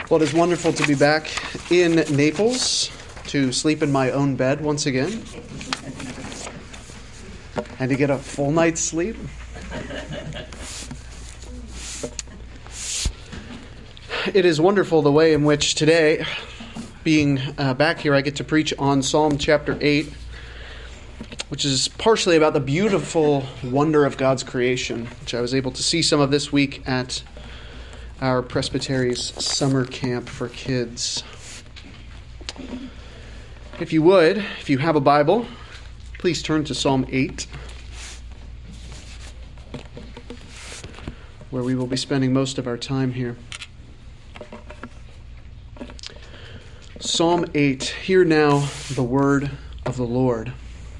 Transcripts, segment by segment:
Well, it is wonderful to be back in Naples, to sleep in my own bed once again, and to get a full night's sleep. It is wonderful the way in which today, being back here, I get to preach on Psalm chapter 8, which is partially about the beautiful wonder of God's creation, which I was able to see some of this week at our Presbytery's summer camp for kids. If you have a Bible, please turn to Psalm 8, where we will be spending most of our time here. Psalm 8, hear now the word of the Lord.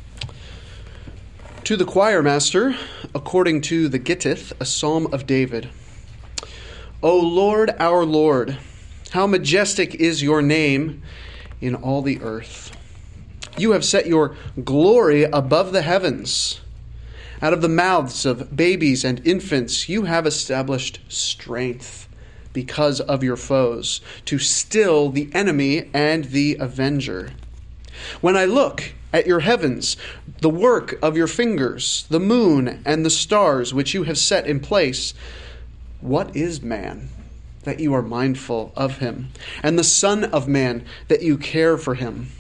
To the choir master, according to the Gittith, a psalm of David. O Lord, our Lord, how majestic is your name in all the earth. You have set your glory above the heavens. Out of the mouths of babies and infants, you have established strength because of your foes, to still the enemy and the avenger. When I look at your heavens, the work of your fingers, the moon and the stars which you have set in place, what is man, that you are mindful of him, and the Son of Man, that you care for him?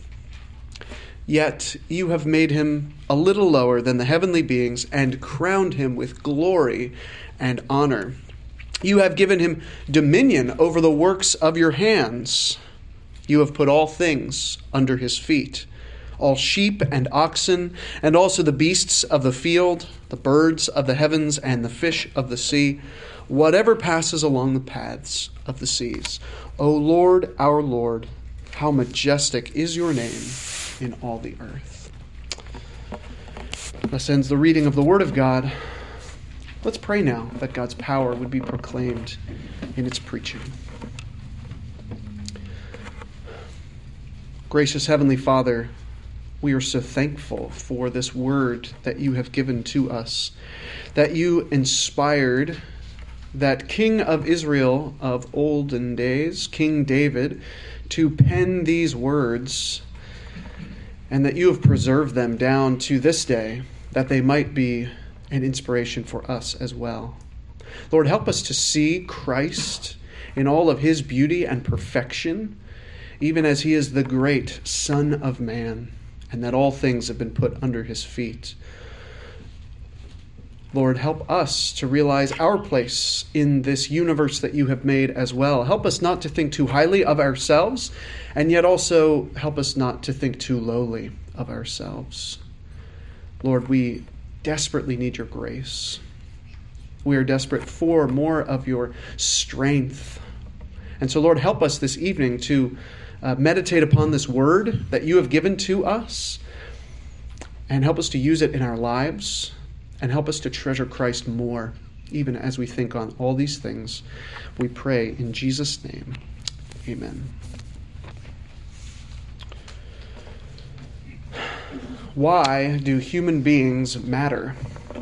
Yet you have made him a little lower than the heavenly beings, and crowned him with glory and honor. You have given him dominion over the works of your hands. You have put all things under his feet, all sheep and oxen, and also the beasts of the field, the birds of the heavens, and the fish of the sea, whatever passes along the paths of the seas. O Lord, our Lord, how majestic is your name in all the earth. Thus ends the reading of the Word of God. Let's pray now that God's power would be proclaimed in its preaching. Gracious Heavenly Father, we are so thankful for this word that you have given to us, that you inspired that King of Israel of olden days, King David, to pen these words, and that you have preserved them down to this day, that they might be an inspiration for us as well. Lord, help us to see Christ in all of his beauty and perfection, even as he is the great Son of Man, and that all things have been put under his feet. Lord, help us to realize our place in this universe that you have made as well. Help us not to think too highly of ourselves, and yet also help us not to think too lowly of ourselves. Lord, we desperately need your grace. We are desperate for more of your strength. And so, Lord, help us this evening to meditate upon this word that you have given to us, and help us to use it in our lives, and help us to treasure Christ more, even as we think on all these things. We pray in Jesus' name. Amen. Why do human beings matter?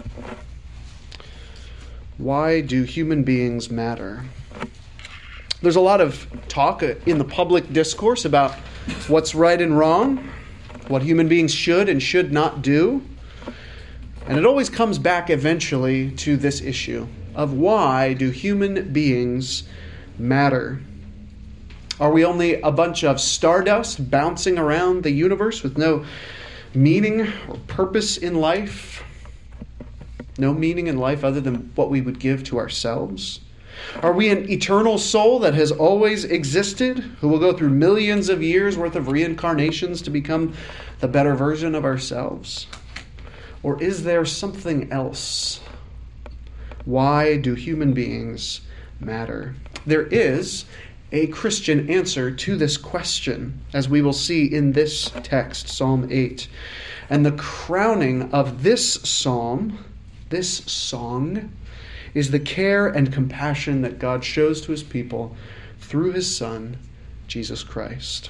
Why do human beings matter? There's a lot of talk in the public discourse about what's right and wrong, what human beings should and should not do. And it always comes back eventually to this issue of why do human beings matter? Are we only a bunch of stardust bouncing around the universe with no meaning or purpose in life? No meaning in life other than what we would give to ourselves? Are we an eternal soul that has always existed, who will go through millions of years worth of reincarnations to become the better version of ourselves? Or is there something else? Why do human beings matter? There is a Christian answer to this question, as we will see in this text, Psalm 8. And the crowning of this psalm, this song, is the care and compassion that God shows to his people through his Son, Jesus Christ.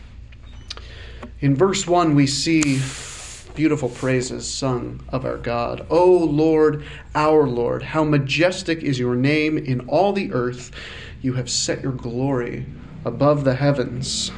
In verse 1, we see beautiful praises sung of our God. O Lord, our Lord, how majestic is your name in all the earth. You have set your glory above the heavens.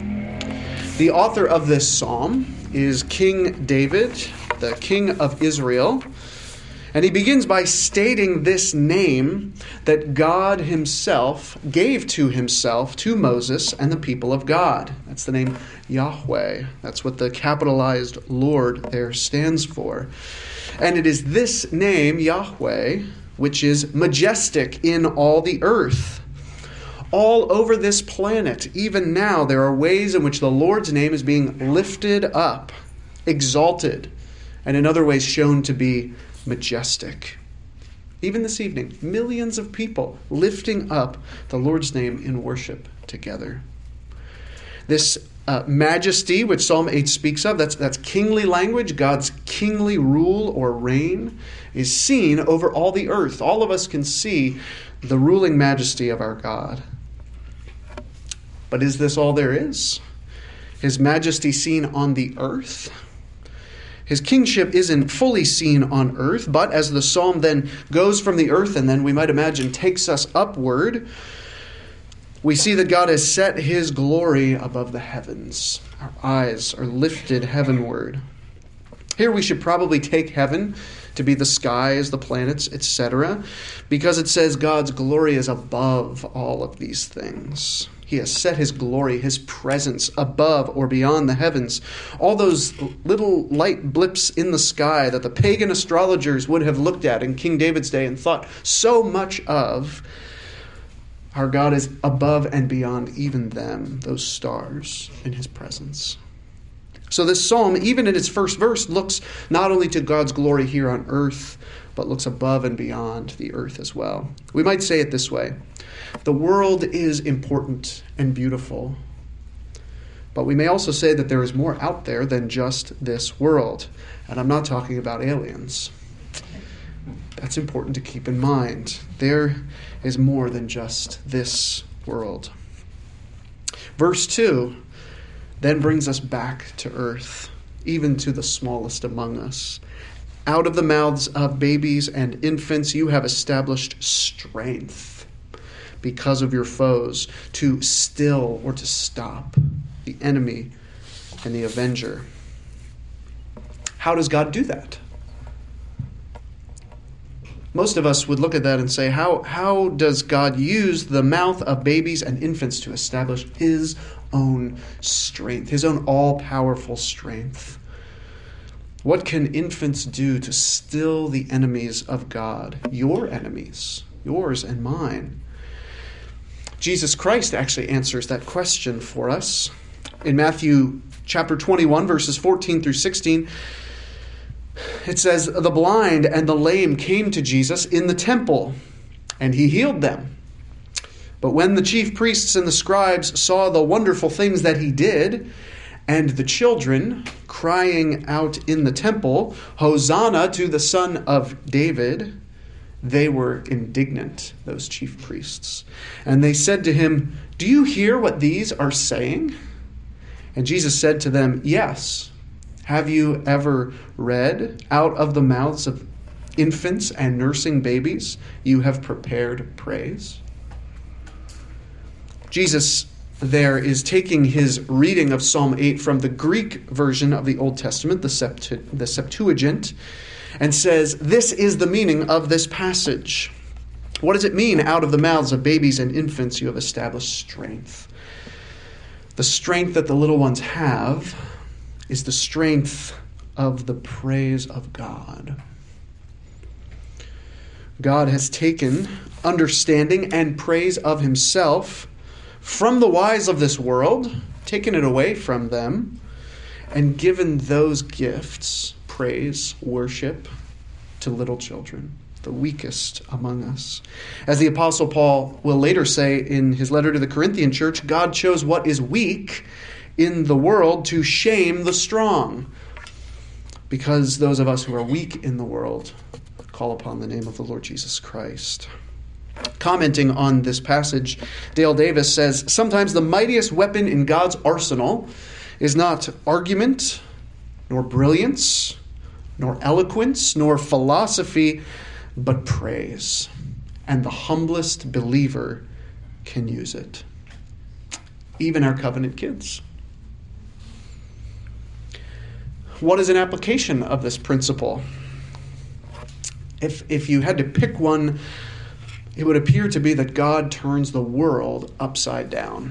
The author of this psalm is King David, the king of Israel. And he begins by stating this name that God himself gave to himself, to Moses and the people of God. That's the name Yahweh. That's what the capitalized Lord there stands for. And it is this name, Yahweh, which is majestic in all the earth. All over this planet, even now, there are ways in which the Lord's name is being lifted up, exalted, and in other ways shown to be majestic. Even this evening, millions of people lifting up the Lord's name in worship together. This majesty, which Psalm 8 speaks of, that's kingly language. God's kingly rule or reign is seen over all the earth. All of us can see the ruling majesty of our God. But is this all there is? His majesty seen on the earth? His kingship isn't fully seen on earth, but as the psalm then goes from the earth and then we might imagine takes us upward, we see that God has set his glory above the heavens. Our eyes are lifted heavenward. Here we should probably take heaven to be the skies, the planets, etc., because it says God's glory is above all of these things. He has set his glory, his presence above or beyond the heavens. All those little light blips in the sky that the pagan astrologers would have looked at in King David's day and thought so much of, our God is above and beyond even them, those stars, in his presence. So this psalm, even in its first verse, looks not only to God's glory here on earth, but looks above and beyond the earth as well. We might say it this way. The world is important and beautiful, but we may also say that there is more out there than just this world. And I'm not talking about aliens. That's important to keep in mind. There is more than just this world. Verse 2 then brings us back to earth, even to the smallest among us. Out of the mouths of babies and infants you have established strength because of your foes, to still or to stop the enemy and the avenger. How does God do that? Most of us would look at that and say, how does God use the mouth of babies and infants to establish his own strength, his own all-powerful strength? What can infants do to still the enemies of God? Your enemies, yours and mine. Jesus Christ actually answers that question for us. In Matthew chapter 21, verses 14 through 16, it says, the blind and the lame came to Jesus in the temple, and he healed them. But when the chief priests and the scribes saw the wonderful things that he did, and the children crying out in the temple, Hosanna to the Son of David, they were indignant, those chief priests. And they said to him, do you hear what these are saying? And Jesus said to them, yes. Have you ever read, out of the mouths of infants and nursing babies, you have prepared praise? Jesus there is taking his reading of Psalm 8 from the Greek version of the Old Testament, the Septuagint, and says, this is the meaning of this passage. What does it mean, out of the mouths of babies and infants you have established strength? The strength that the little ones have is the strength of the praise of God. God has taken understanding and praise of himself from the wise of this world, taken it away from them, and given those gifts, praise, worship, to little children, the weakest among us. As the Apostle Paul will later say in his letter to the Corinthian church, God chose what is weak in the world to shame the strong, because those of us who are weak in the world call upon the name of the Lord Jesus Christ. Commenting on this passage, Dale Davis says, sometimes the mightiest weapon in God's arsenal is not argument, nor brilliance, nor eloquence, nor philosophy, but praise. And the humblest believer can use it. Even our covenant kids. What is an application of this principle? If you had to pick one, it would appear to be that God turns the world upside down.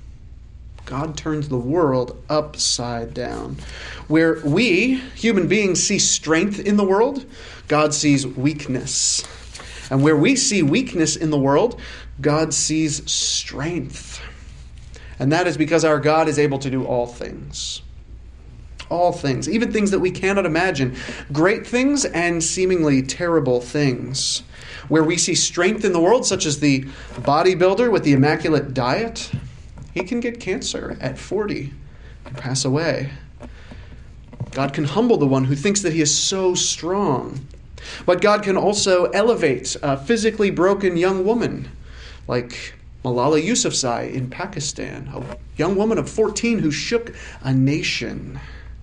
God turns the world upside down. Where we, human beings, see strength in the world, God sees weakness. And where we see weakness in the world, God sees strength. And that is because our God is able to do all things. All things, even things that we cannot imagine. Great things and seemingly terrible things. Where we see strength in the world, such as the bodybuilder with the immaculate diet, he can get cancer at 40 and pass away. God can humble the one who thinks that he is so strong. But God can also elevate a physically broken young woman like Malala Yousafzai in Pakistan, a young woman of 14 who shook a nation.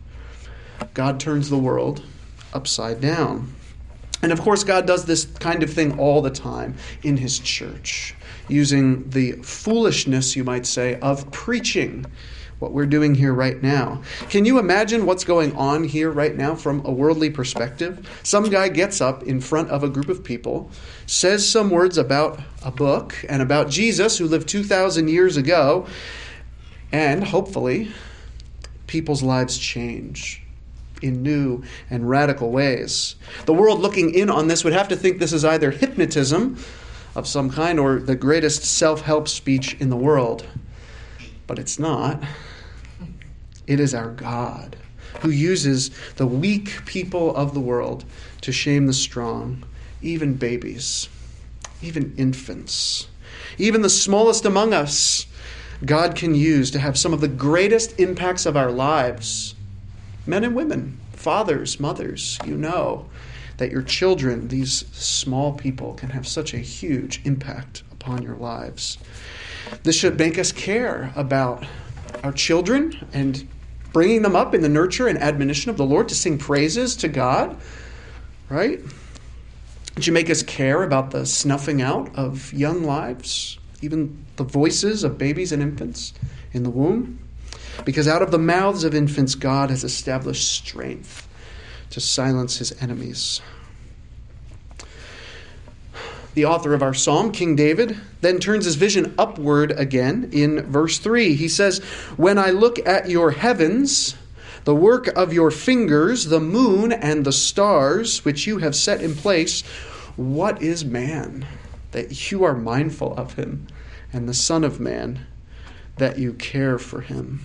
God turns the world upside down. And of course, God does this kind of thing all the time in his church, using the foolishness, you might say, of preaching, what we're doing here right now. Can you imagine what's going on here right now from a worldly perspective? Some guy gets up in front of a group of people, says some words about a book and about Jesus who lived 2,000 years ago, and hopefully people's lives change in new and radical ways. The world looking in on this would have to think this is either hypnotism of some kind or the greatest self-help speech in the world. But it's not. It is our God who uses the weak people of the world to shame the strong, even babies, even infants, even the smallest among us. God can use to have some of the greatest impacts of our lives. Men and women, fathers, mothers, you know that your children, these small people, can have such a huge impact upon your lives. This should make us care about our children and bringing them up in the nurture and admonition of the Lord to sing praises to God, right? It should make us care about the snuffing out of young lives, even the voices of babies and infants in the womb. Because out of the mouths of infants, God has established strength to silence his enemies. The author of our psalm, King David, then turns his vision upward again in verse 3. He says, "When I look at your heavens, the work of your fingers, the moon and the stars, which you have set in place, what is man, that you are mindful of him, and the Son of Man, that you care for him?"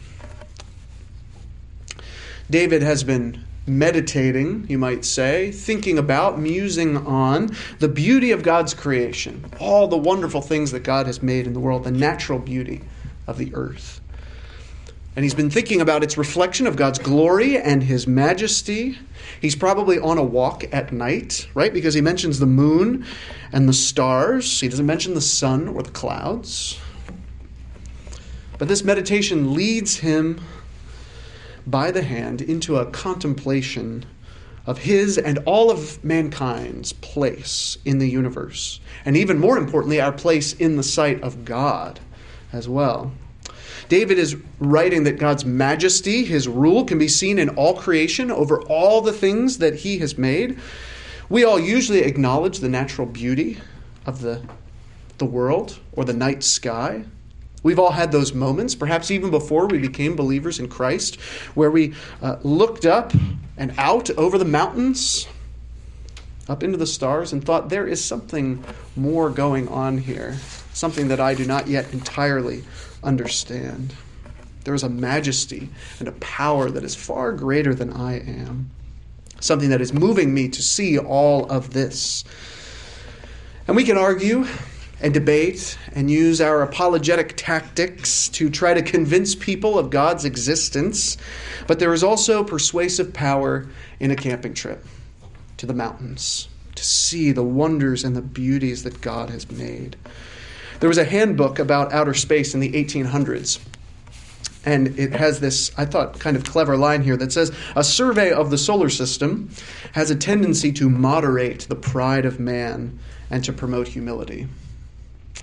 David has been meditating, you might say, thinking about, musing on the beauty of God's creation, all the wonderful things that God has made in the world, the natural beauty of the earth. And he's been thinking about its reflection of God's glory and his majesty. He's probably on a walk at night, right? Because he mentions the moon and the stars. He doesn't mention the sun or the clouds. But this meditation leads him by the hand into a contemplation of his and all of mankind's place in the universe. And even more importantly, our place in the sight of God as well. David is writing that God's majesty, his rule, can be seen in all creation over all the things that he has made. We all usually acknowledge the natural beauty of the world or the night sky. We've all had those moments, perhaps even before we became believers in Christ, where we looked up and out over the mountains, up into the stars, and thought, there is something more going on here, something that I do not yet entirely understand. There is a majesty and a power that is far greater than I am, something that is moving me to see all of this. And we can argue and debate and use our apologetic tactics to try to convince people of God's existence. But there is also persuasive power in a camping trip to the mountains to see the wonders and the beauties that God has made. There was a handbook about outer space in the 1800s. And it has this, I thought, kind of clever line here that says, "A survey of the solar system has a tendency to moderate the pride of man and to promote humility."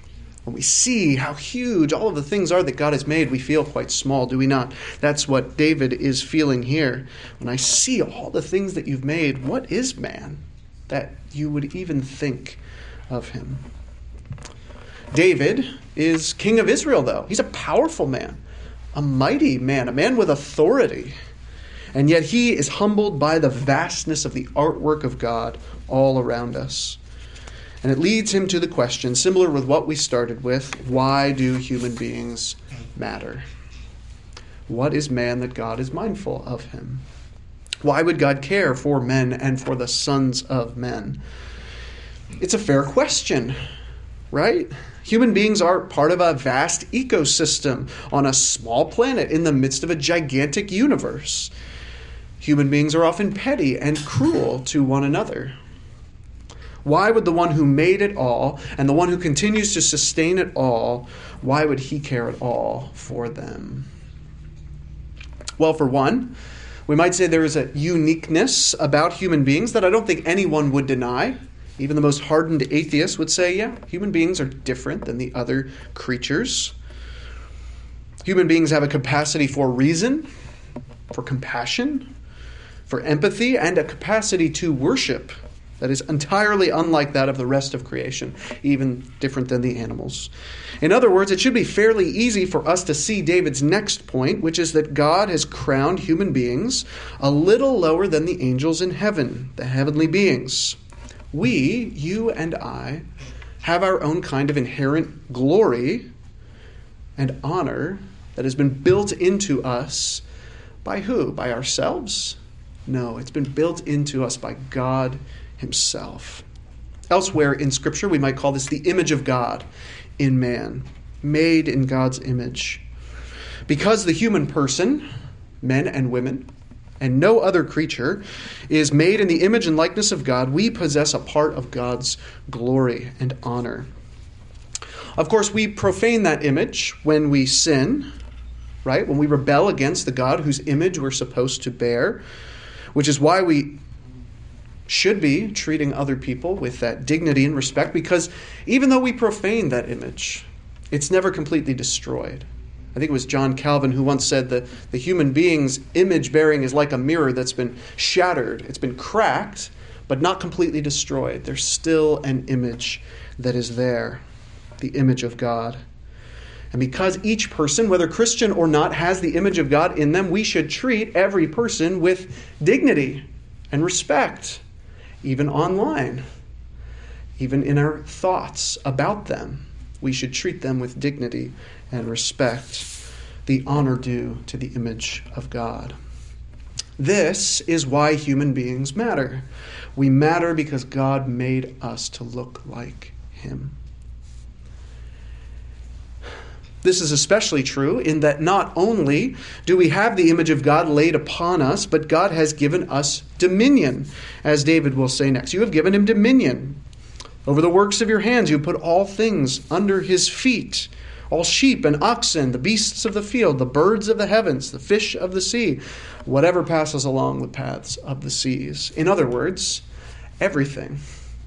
When we see how huge all of the things are that God has made, we feel quite small, do we not? That's what David is feeling here. When I see all the things that you've made, what is man that you would even think of him? David is king of Israel, though. He's a powerful man, a mighty man, a man with authority. And yet he is humbled by the vastness of the artwork of God all around us. And it leads him to the question, similar with what we started with, why do human beings matter? What is man that God is mindful of him? Why would God care for men and for the sons of men? It's a fair question, right? Human beings are part of a vast ecosystem on a small planet in the midst of a gigantic universe. Human beings are often petty and cruel to one another. Why would the one who made it all and the one who continues to sustain it all, why would he care at all for them? Well, for one, we might say there is a uniqueness about human beings that I don't think anyone would deny. Even the most hardened atheist would say, yeah, human beings are different than the other creatures. Human beings have a capacity for reason, for compassion, for empathy, and a capacity to worship that is entirely unlike that of the rest of creation, even different than the animals. In other words, it should be fairly easy for us to see David's next point, which is that God has crowned human beings a little lower than the angels in heaven, the heavenly beings. We, you and I, have our own kind of inherent glory and honor that has been built into us by who? By ourselves? No, it's been built into us by God himself. Elsewhere in Scripture, we might call this the image of God in man, made in God's image. Because the human person, men and women, and no other creature, is made in the image and likeness of God, we possess a part of God's glory and honor. Of course, we profane that image when we sin, right? When we rebel against the God whose image we're supposed to bear, which is why we should be treating other people with that dignity and respect, because even though we profane that image, it's never completely destroyed. I think it was John Calvin who once said that the human being's image bearing is like a mirror that's been shattered. It's been cracked, but not completely destroyed. There's still an image that is there, the image of God. And because each person, whether Christian or not, has the image of God in them, we should treat every person with dignity and respect, even online, even in our thoughts about them. We should treat them with dignity and respect, the honor due to the image of God. This is why human beings matter. We matter because God made us to look like him. This is especially true in that not only do we have the image of God laid upon us, but God has given us dominion, as David will say next. You have given him dominion over the works of your hands. You put all things under his feet, all sheep and oxen, the beasts of the field, the birds of the heavens, the fish of the sea, whatever passes along the paths of the seas. In other words, everything.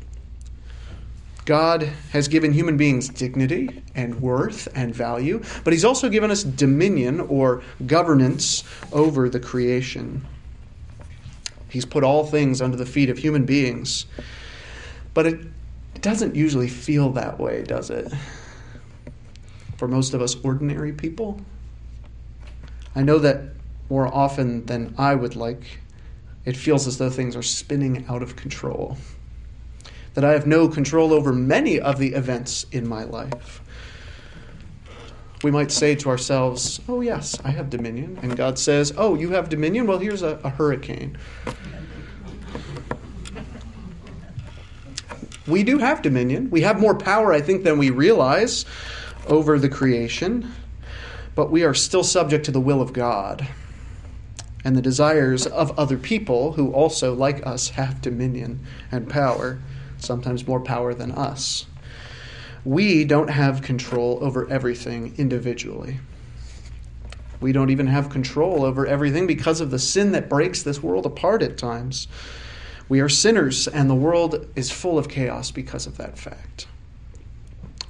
God has given human beings dignity and worth and value, but he's also given us dominion or governance over the creation. He's put all things under the feet of human beings. But it doesn't usually feel that way, does it? For most of us ordinary people. I know that more often than I would like, it feels as though things are spinning out of control. That I have no control over many of the events in my life. We might say to ourselves, oh yes, I have dominion. And God says, oh, you have dominion? Well, here's a hurricane. We do have dominion. We have more power, I think, than we realize over the creation. But we are still subject to the will of God and the desires of other people who also, like us, have dominion and power. Sometimes more power than us. We don't have control over everything individually. We don't even have control over everything because of the sin that breaks this world apart at times. We are sinners, and the world is full of chaos because of that fact.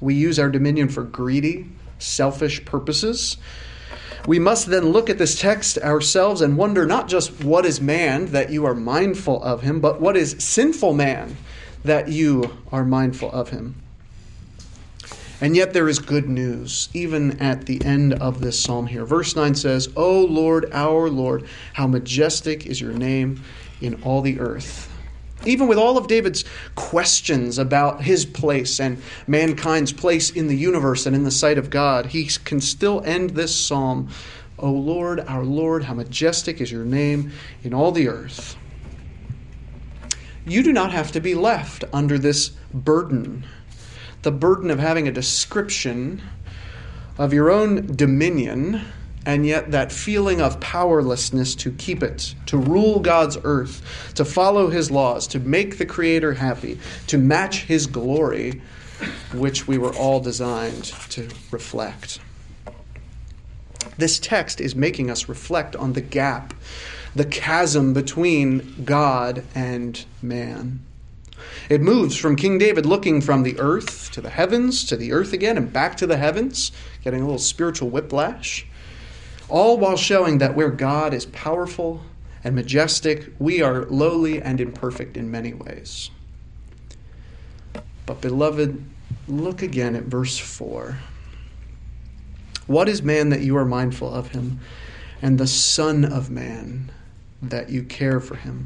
We use our dominion for greedy, selfish purposes. We must then look at this text ourselves and wonder not just what is man that you are mindful of him, but what is sinful man that you are mindful of him. And yet there is good news, even at the end of this psalm here. Verse 9 says, O Lord, our Lord, how majestic is your name in all the earth. Even with all of David's questions about his place and mankind's place in the universe and in the sight of God, he can still end this psalm, O Lord, our Lord, how majestic is your name in all the earth. You do not have to be left under this burden, the burden of having a description of your own dominion, and yet that feeling of powerlessness to keep it, to rule God's earth, to follow his laws, to make the Creator happy, to match his glory, which we were all designed to reflect. This text is making us reflect on the gap, the chasm between God and man. It moves from King David looking from the earth to the heavens, to the earth again, and back to the heavens, getting a little spiritual whiplash, all while showing that where God is powerful and majestic, we are lowly and imperfect in many ways. But beloved, look again at verse 4. What is man that you are mindful of him, and the Son of Man that you care for him?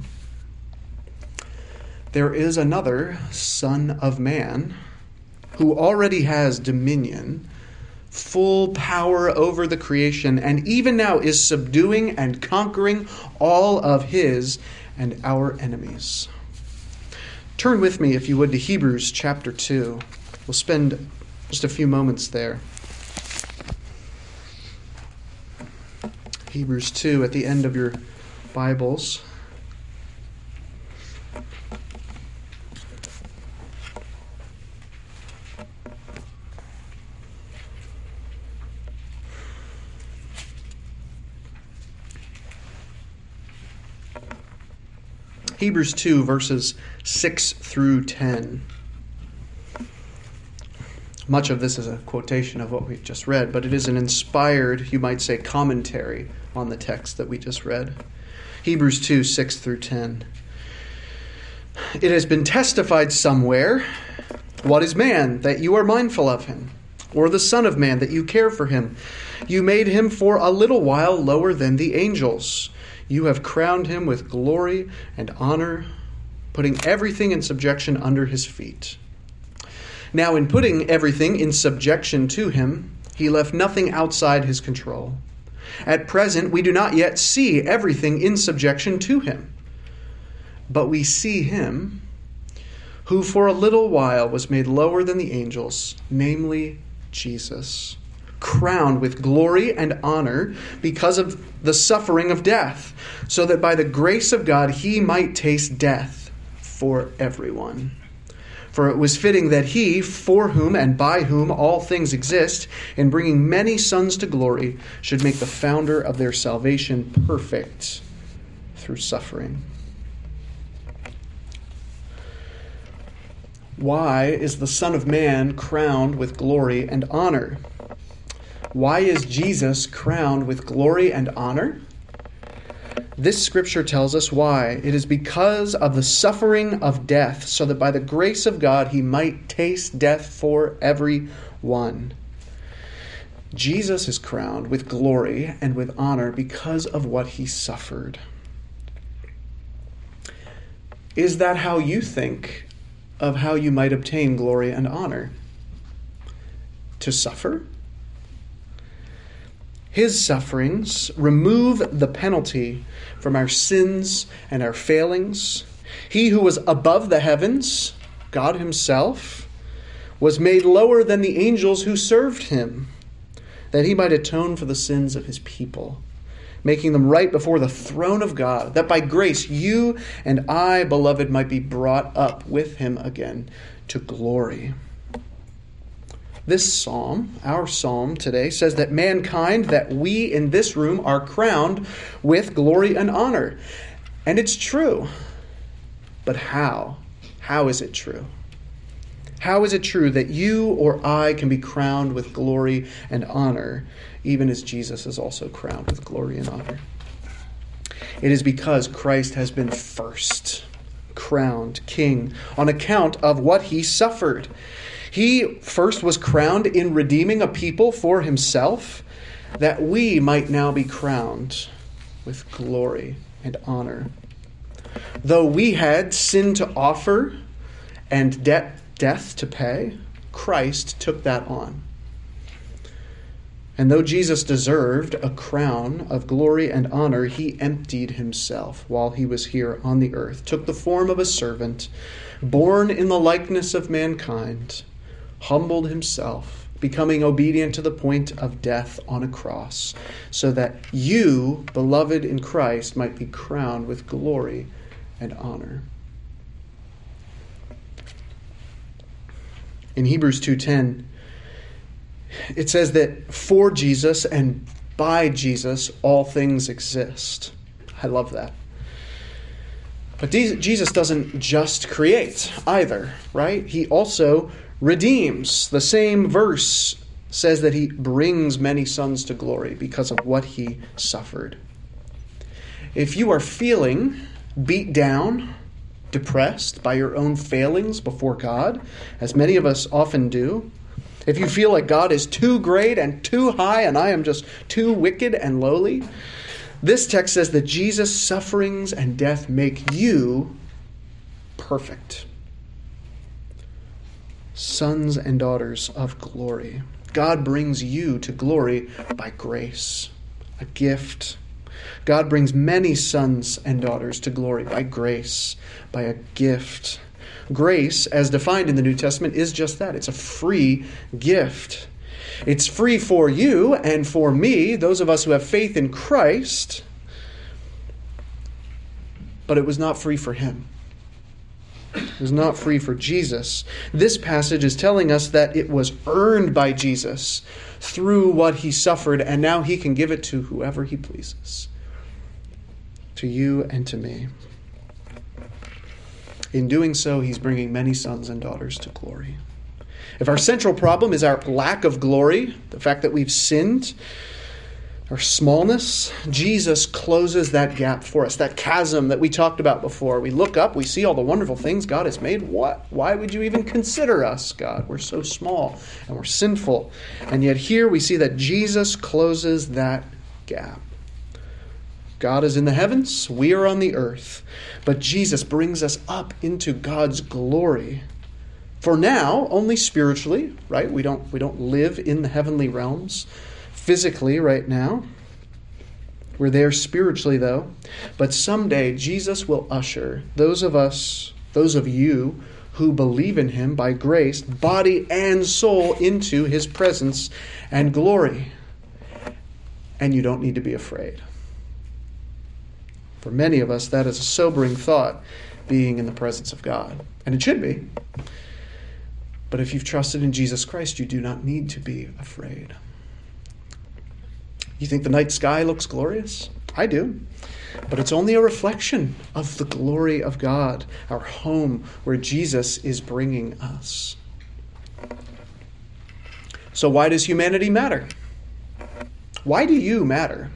There is another Son of Man who already has dominion, full power over the creation, and even now is subduing and conquering all of his and our enemies. Turn with me, if you would, to Hebrews chapter 2. We'll spend just a few moments there. Hebrews 2 at the end of your Bibles. Hebrews 2, verses 6 through 10. Much of this is a quotation of what we've just read, but it is an inspired, you might say, commentary on the text that we just read. Hebrews 2, 6 through 10. It has been testified somewhere, what is man, that you are mindful of him, or the Son of Man, that you care for him? You made him for a little while lower than the angels. You have crowned him with glory and honor, putting everything in subjection under his feet. Now, in putting everything in subjection to him, he left nothing outside his control. At present, we do not yet see everything in subjection to him, but we see him who for a little while was made lower than the angels, namely Jesus, crowned with glory and honor because of the suffering of death, so that by the grace of God he might taste death for everyone. For it was fitting that he, for whom and by whom all things exist, in bringing many sons to glory, should make the founder of their salvation perfect through suffering. Why is the Son of Man crowned with glory and honor? Why is Jesus crowned with glory and honor? This scripture tells us why. It is because of the suffering of death, so that by the grace of God he might taste death for everyone. Jesus is crowned with glory and with honor because of what he suffered. Is that how you think of how you might obtain glory and honor? To suffer? His sufferings remove the penalty from our sins and our failings. He who was above the heavens, God himself, was made lower than the angels who served him, that he might atone for the sins of his people, making them right before the throne of God, that by grace you and I, beloved, might be brought up with him again to glory. This psalm, our psalm today, says that mankind, that we in this room are crowned with glory and honor. And it's true. But how? How is it true? How is it true that you or I can be crowned with glory and honor, even as Jesus is also crowned with glory and honor? It is because Christ has been first crowned king on account of what he suffered. He first was crowned in redeeming a people for himself, that we might now be crowned with glory and honor. Though we had sin to offer and death to pay, Christ took that on. And though Jesus deserved a crown of glory and honor, he emptied himself while he was here on the earth, took the form of a servant, born in the likeness of mankind, humbled himself, becoming obedient to the point of death on a cross, so that you, beloved in Christ, might be crowned with glory and honor. In Hebrews 2:10, it says that for Jesus and by Jesus, all things exist. I love that. But Jesus doesn't just create either, right? He also redeems. The same verse says that he brings many sons to glory because of what he suffered. If you are feeling beat down, depressed by your own failings before God, as many of us often do, if you feel like God is too great and too high and I am just too wicked and lowly, this text says that Jesus' sufferings and death make you perfect. Sons and daughters of glory. God brings you to glory by grace, a gift. God brings many sons and daughters to glory by grace, by a gift. Grace, as defined in the New Testament, is just that. It's a free gift. It's free for you and for me, those of us who have faith in Christ, but it was not free for him. It was not free for Jesus. This passage is telling us that it was earned by Jesus through what he suffered, and now he can give it to whoever he pleases, to you and to me. In doing so, he's bringing many sons and daughters to glory. If our central problem is our lack of glory, the fact that we've sinned, our smallness, Jesus closes that gap for us, that chasm that we talked about before. We look up, we see all the wonderful things God has made. What? Why would you even consider us, God? We're so small and we're sinful. And yet here we see that Jesus closes that gap. God is in the heavens, we are on the earth. But Jesus brings us up into God's glory. For now, only spiritually, right? We don't live in the heavenly realms physically right now. We're there spiritually, though. But someday, Jesus will usher those of you who believe in him by grace, body and soul, into his presence and glory. And you don't need to be afraid. For many of us, that is a sobering thought, being in the presence of God. And it should be. But if you've trusted in Jesus Christ, you do not need to be afraid. You think the night sky looks glorious? I do. But it's only a reflection of the glory of God, our home where Jesus is bringing us. So why does humanity matter? Why do you matter?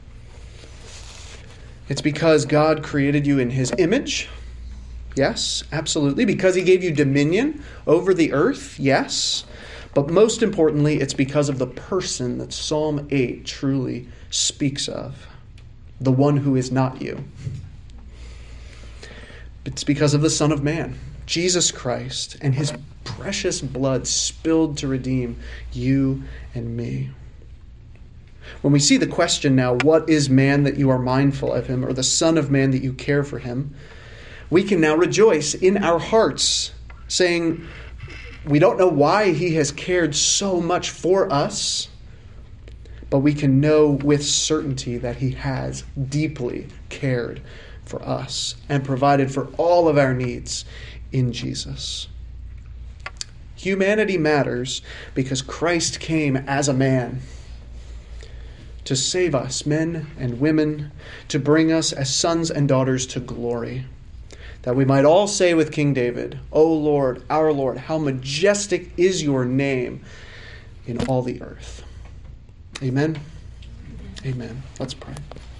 It's because God created you in his image. Yes, absolutely. Because he gave you dominion over the earth. Yes. But most importantly, it's because of the person that Psalm 8 truly speaks of. The one who is not you. It's because of the Son of Man, Jesus Christ, and his precious blood spilled to redeem you and me. When we see the question now, what is man that you are mindful of him, or the Son of Man that you care for him, we can now rejoice in our hearts, saying, we don't know why he has cared so much for us, but we can know with certainty that he has deeply cared for us and provided for all of our needs in Jesus. Humanity matters because Christ came as a man to save us, men and women, to bring us as sons and daughters to glory. that we might all say with King David, O Lord, our Lord, how majestic is your name in all the earth. Amen. Amen. Let's pray.